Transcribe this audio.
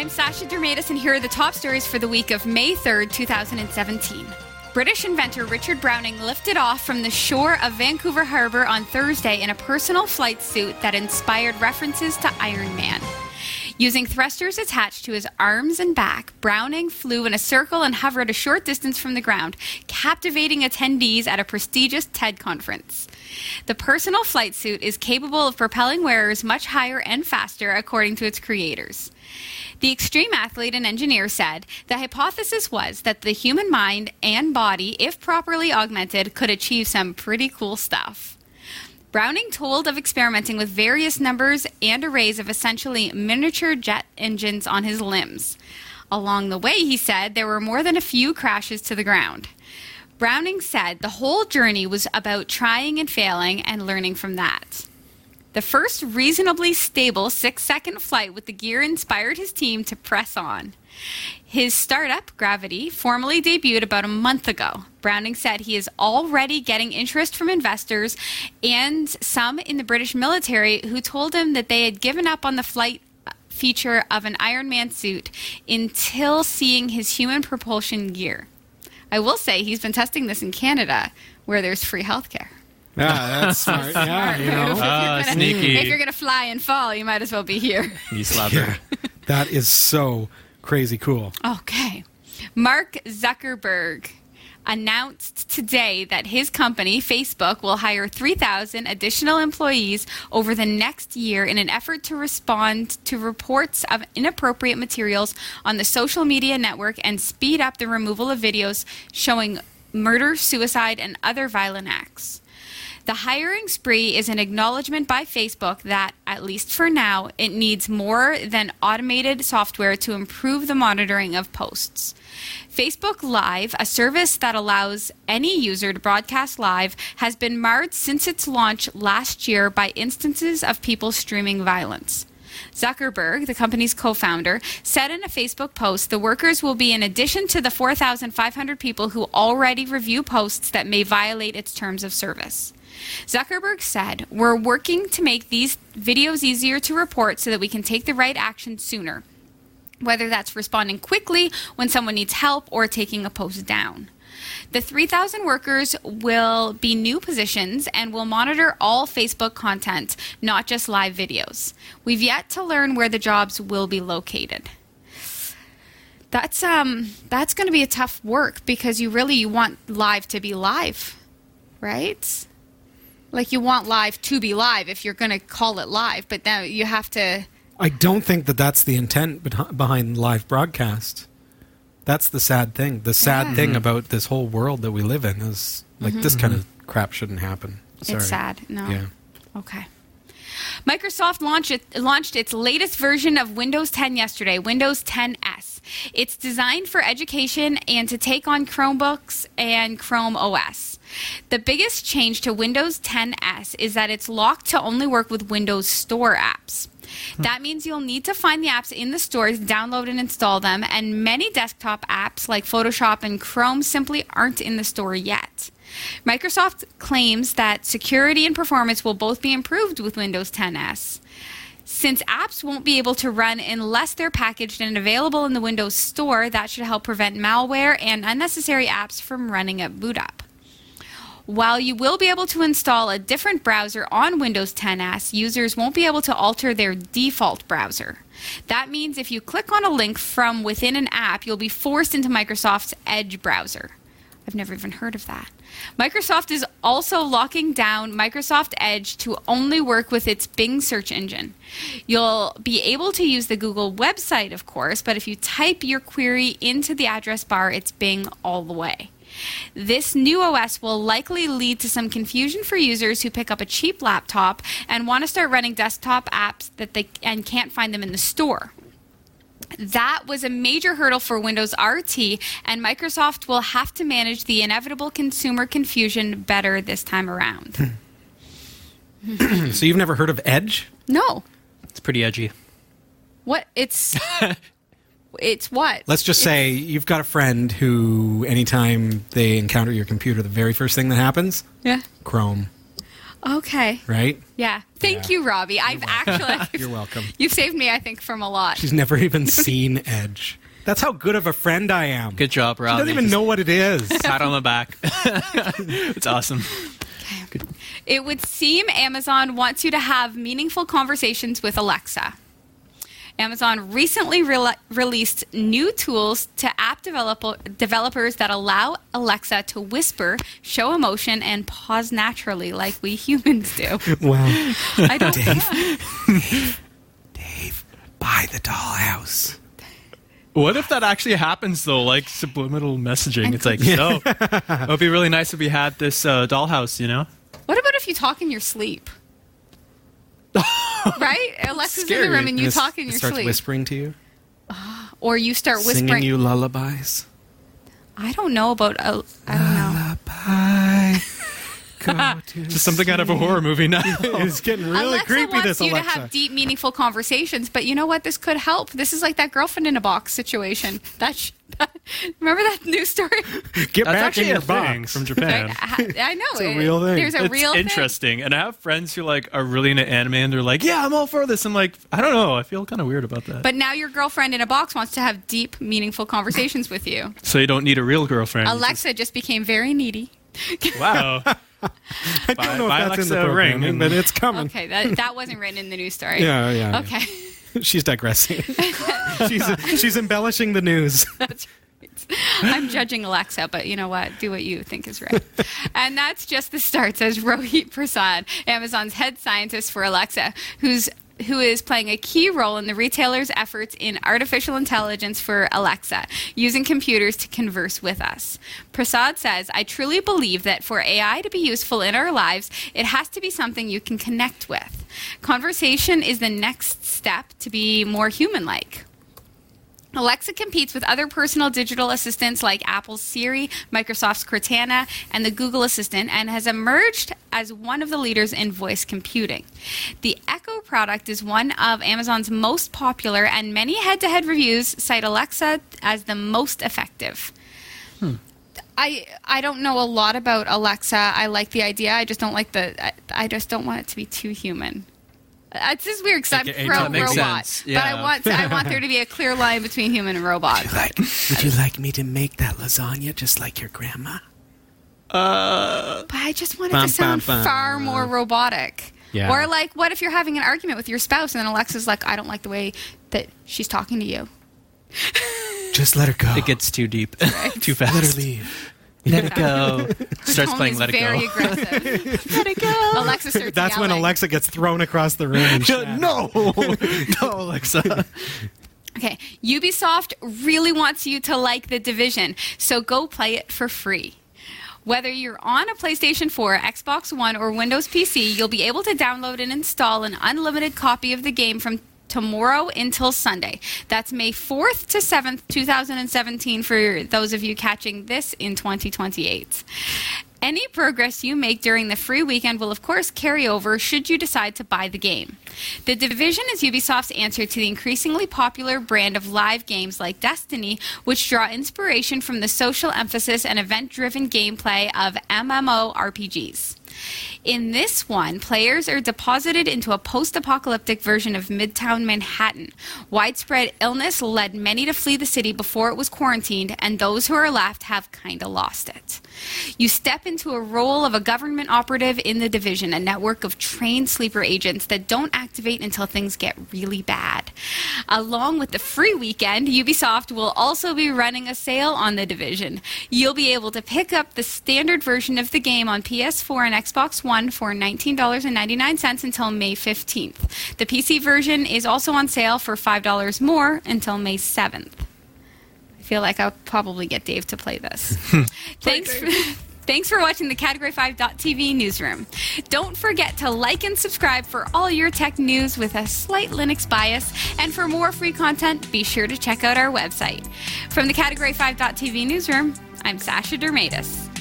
I'm Sasha Dermatis, and here are the top stories for the week of May 3rd, 2017. British inventor Richard Browning lifted off from the shore of Vancouver Harbour on Thursday in a personal flight suit that inspired references to Iron Man. Using thrusters attached to his arms and back, Browning flew in a circle and hovered a short distance from the ground, captivating attendees at a prestigious TED conference. The personal flight suit is capable of propelling wearers much higher and faster, according to its creators. The extreme athlete and engineer said the hypothesis was that the human mind and body, if properly augmented, could achieve some pretty cool stuff. Browning told of experimenting with various numbers and arrays of essentially miniature jet engines on his limbs. Along the way, he said, there were more than a few crashes to the ground. Browning said the whole journey was about trying and failing and learning from that. The first reasonably stable 6-second flight with the gear inspired his team to press on. His startup, Gravity, formally debuted about a month ago. Browning said he is already getting interest from investors and some in the British military who told him that they had given up on the flight feature of an Iron Man suit until seeing his human propulsion gear. I will say he's been testing this in Canada, where there's free healthcare. Yeah, that's smart. Yeah, you know. Sneaky. If you're going to fly and fall, you might as well be here. You slapper. Yeah, that is so crazy cool. Okay. Mark Zuckerberg announced today that his company, Facebook, will hire 3,000 additional employees over the next year in an effort to respond to reports of inappropriate materials on the social media network and speed up the removal of videos showing murder, suicide, and other violent acts. The hiring spree is an acknowledgement by Facebook that, at least for now, it needs more than automated software to improve the monitoring of posts. Facebook Live, a service that allows any user to broadcast live, has been marred since its launch last year by instances of people streaming violence. Zuckerberg, the company's co-founder, said in a Facebook post the workers will be in addition to the 4,500 people who already review posts that may violate its terms of service. Zuckerberg said, "We're working to make these videos easier to report so that we can take the right action sooner, whether that's responding quickly when someone needs help or taking a post down." The 3,000 workers will be new positions and will monitor all Facebook content, not just live videos. We've yet to learn where the jobs will be located. That's going to be a tough work because you want live to be live, right? Like you want live to be live if you're going to call it live, but now you have to... I don't think that that's the intent behind live broadcast. That's the sad thing. The sad thing about this whole world that we live in is like this kind of crap shouldn't happen. Sorry. It's sad. No. Yeah. Okay. Microsoft launched its latest version of Windows 10 yesterday, Windows 10S. It's designed for education and to take on Chromebooks and Chrome OS. The biggest change to Windows 10S is that it's locked to only work with Windows Store apps. That means you'll need to find the apps in the stores, download and install them, and many desktop apps like Photoshop and Chrome simply aren't in the store yet. Microsoft claims that security and performance will both be improved with Windows 10S. Since apps won't be able to run unless they're packaged and available in the Windows Store, that should help prevent malware and unnecessary apps from running at boot up. While you will be able to install a different browser on Windows 10S, users won't be able to alter their default browser. That means if you click on a link from within an app, you'll be forced into Microsoft's Edge browser. I've never even heard of that. Microsoft is also locking down Microsoft Edge to only work with its Bing search engine. You'll be able to use the Google website, of course, but if you type your query into the address bar, it's Bing all the way. This new OS will likely lead to some confusion for users who pick up a cheap laptop and want to start running desktop apps and can't find them in the store. That was a major hurdle for Windows RT, and Microsoft will have to manage the inevitable consumer confusion better this time around. So you've never heard of Edge? No. It's pretty edgy. What? It's what? Let's just say you've got a friend who, anytime they encounter your computer, the very first thing that happens? Yeah. Chrome. Okay. right? Yeah. Thank you, Robbie. I've actually... You're welcome. You've saved me, I think, from a lot. She's never even seen Edge. That's how good of a friend I am. Good job, Rob. She doesn't even know what it is. Pat on the back. It's awesome. Good. It would seem Amazon wants you to have meaningful conversations with Alexa. Amazon recently released new tools to app developers that allow Alexa to whisper, show emotion, and pause naturally like we humans do. Wow. I don't Dave, buy the dollhouse. What if that actually happens, though? Like subliminal messaging. It's like, yo, it would be really nice if we had this dollhouse, you know? What about if you talk in your sleep? Right? Alexa's in Scary. the room and you talk in It your starts sleep. whispering to you. Or you start whispering. Singing you lullabies. I don't know about... I don't know. Lullaby. Go to Just something out of a horror movie now. It's getting really Alexa creepy, wants this you Alexa. to have deep, meaningful conversations, but you know what? This could help. This is like that girlfriend in a box situation. Remember that news story? Get That's back in actually your a thing box. from Japan. I know. It's a real thing. There's a It's real thing. interesting. And I have friends who like are really into anime and they're like, yeah, I'm all for this. I'm like, I don't know. I feel kind of weird about that. But now your girlfriend in a box wants to have deep, meaningful conversations with you. So you don't need a real girlfriend. You Alexa just became very needy. just- wow. I don't know if buy that's in the Alexa a ring programming, and- but it's coming. Okay, that wasn't written in the news story. Yeah. Okay. She's digressing. she's embellishing the news. That's right. I'm judging Alexa, but you know what? Do what you think is right. And that's just the start, says Rohit Prasad, Amazon's head scientist for Alexa, who is playing a key role in the retailer's efforts in artificial intelligence for Alexa, using computers to converse with us. Prasad says, I truly believe that for AI to be useful in our lives, it has to be something you can connect with. Conversation is the next step to be more human-like. Alexa competes with other personal digital assistants like Apple's Siri, Microsoft's Cortana, and the Google Assistant, and has emerged as one of the leaders in voice computing. The Echo product is one of Amazon's most popular, and many head-to-head reviews cite Alexa as the most effective. I don't know a lot about Alexa. I like the idea. I just don't like I just don't want it to be too human. It's just weird because I'm Okay, pro that makes robot, sense. but Yeah. I want there to be a clear line between human and robot. Would you like me to make that lasagna just like your grandma? But I just want it Bum, to sound bum, bum. far more robotic. Yeah. Or like, what if you're having an argument with your spouse and then Alexa's like, I don't like the way that she's talking to you. Just let her go. It gets too deep, too Let her fast. leave. Let it go. Starts Tone playing is Let It very Go. aggressive. Let it go. Alexa starts That's when yelling. Alexa gets thrown across the room. And shit. No, Alexa. Okay, Ubisoft really wants you to like The Division, so go play it for free. Whether you're on a PlayStation 4, Xbox One, or Windows PC, you'll be able to download and install an unlimited copy of the game from tomorrow until Sunday. That's May 4th to 7th, 2017 for those of you catching this in 2028. Any progress you make during the free weekend will, of course, carry over should you decide to buy the game. The Division is Ubisoft's answer to the increasingly popular brand of live games like Destiny, which draw inspiration from the social emphasis and event-driven gameplay of MMORPGs. In this one, players are deposited into a post-apocalyptic version of Midtown Manhattan. Widespread illness led many to flee the city before it was quarantined, and those who are left have kinda lost it. You step into a role of a government operative in the Division, a network of trained sleeper agents that don't activate until things get really bad. Along with the free weekend, Ubisoft will also be running a sale on the Division. You'll be able to pick up the standard version of the game on PS4 and Xbox One for $19.99 until May 15th. The PC version is also on sale for $5 more until May 7th. I feel like I'll probably get Dave to play this. Thanks for watching the Category5.tv newsroom. Don't forget to like and subscribe for all your tech news with a slight Linux bias. And for more free content, be sure to check out our website. From the Category5.tv newsroom, I'm Sasha Dermatis.